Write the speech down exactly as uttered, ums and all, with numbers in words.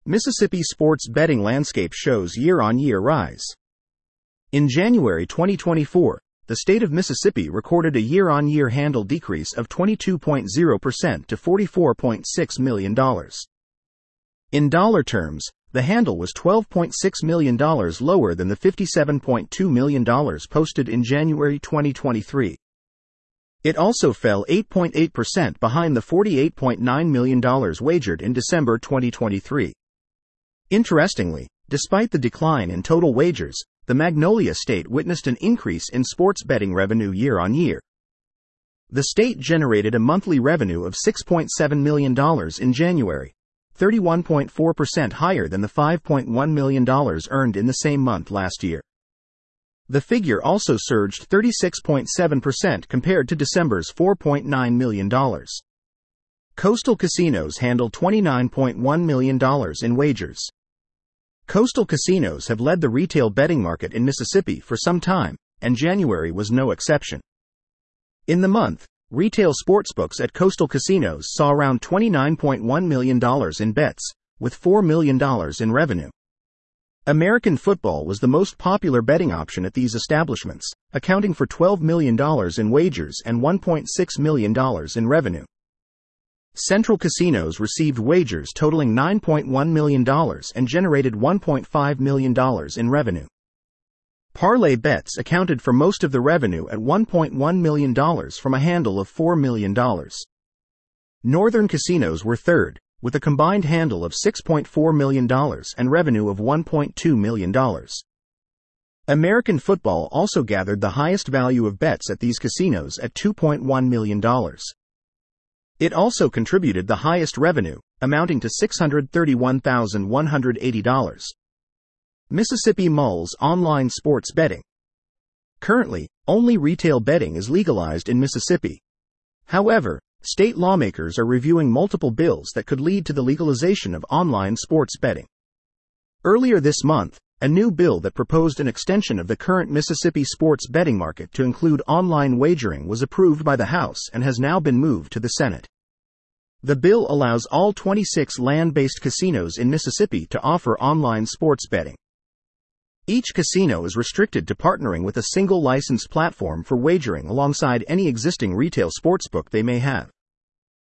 Mississippi sports betting landscape shows year-on-year rise. In January twenty twenty-four, the state of Mississippi recorded a year-on-year handle decrease of twenty-two point zero percent to forty-four point six million dollars. In dollar terms, the handle was twelve point six million dollars lower than the fifty-seven point two million dollars posted in January twenty twenty-three. It also fell eight point eight percent behind the forty-eight point nine million dollars wagered in December twenty twenty-three. Interestingly, despite the decline in total wagers, the Magnolia State witnessed an increase in sports betting revenue year-on-year. The state generated a monthly revenue of six point seven million dollars in January, thirty-one point four percent higher than the five point one million dollars earned in the same month last year. The figure also surged thirty-six point seven percent compared to December's four point nine million dollars. Coastal casinos handled twenty-nine point one million dollars in wagers. Coastal casinos have led the retail betting market in Mississippi for some time, and January was no exception. In the month, retail sportsbooks at coastal casinos saw around twenty-nine point one million dollars in bets, with four million dollars in revenue. American football was the most popular betting option at these establishments, accounting for twelve million dollars in wagers and one point six million dollars in revenue. Central casinos received wagers totaling nine point one million dollars and generated one point five million dollars in revenue. Parlay bets accounted for most of the revenue at one point one million dollars from a handle of four million dollars. Northern casinos were third, with a combined handle of six point four million dollars and revenue of one point two million dollars. American football also gathered the highest value of bets at these casinos at two point one million dollars. It also contributed the highest revenue, amounting to six hundred thirty-one thousand one hundred eighty dollars. Mississippi mulls online sports betting. Currently, only retail betting is legalized in Mississippi. However, state lawmakers are reviewing multiple bills that could lead to the legalization of online sports betting. Earlier this month, a new bill that proposed an extension of the current Mississippi sports betting market to include online wagering was approved by the House and has now been moved to the Senate. The bill allows all twenty-six land-based casinos in Mississippi to offer online sports betting. Each casino is restricted to partnering with a single licensed platform for wagering alongside any existing retail sportsbook they may have.